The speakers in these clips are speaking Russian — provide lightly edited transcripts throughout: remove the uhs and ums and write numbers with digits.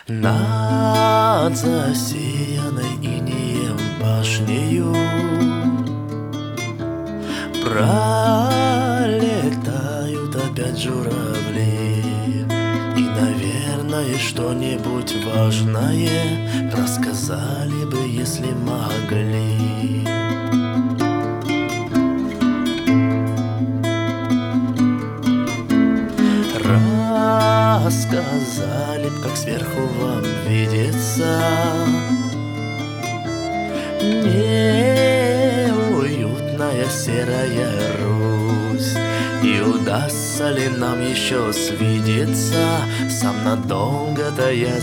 Над засеянной инеем башнею пролетают опять журавли. И, наверное, что-нибудь важное рассказали бы, если могли. Рассказали б, как сверху вам видится неуютная серая Русь. И удастся ли нам еще свидеться, сам надолго-то я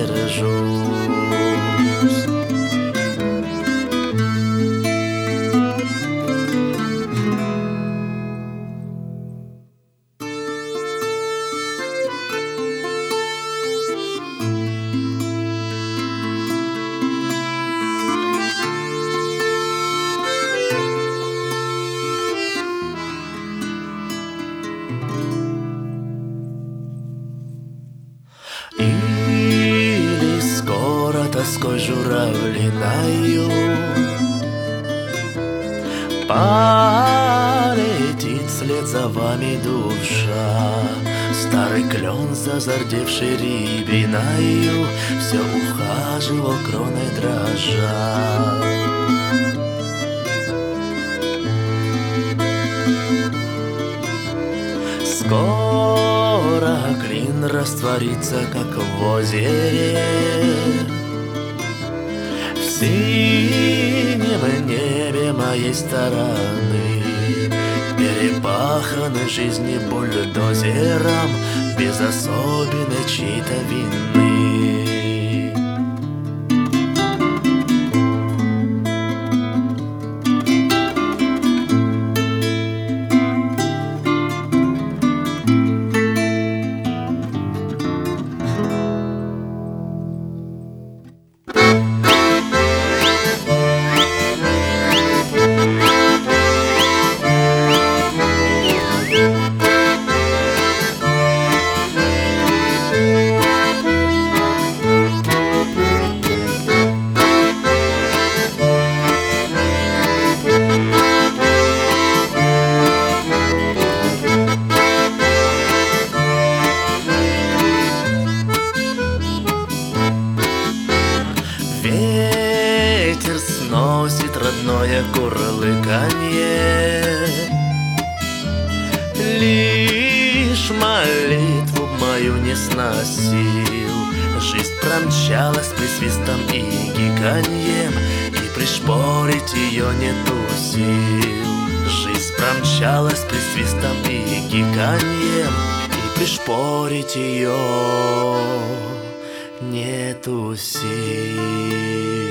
задержусь. Или скоро тоской журавлиною полетит вслед за вами душа. Старый клен, зазардевший рябиною, все ухаживал кроной дрожа. Скоро клин растворится, как в озере, в синем небе моей стороны. Перепаханы жизни бульдозером, без особенной чьей-то вины. Ветер сносит родное курлыканье, лишь молитву мою не сносил. Жизнь промчалась присвистом и гиканьем, и пришпорить ее нету сил. Жизнь промчалась присвистом и гиканьем, и пришпорить ее нету сил.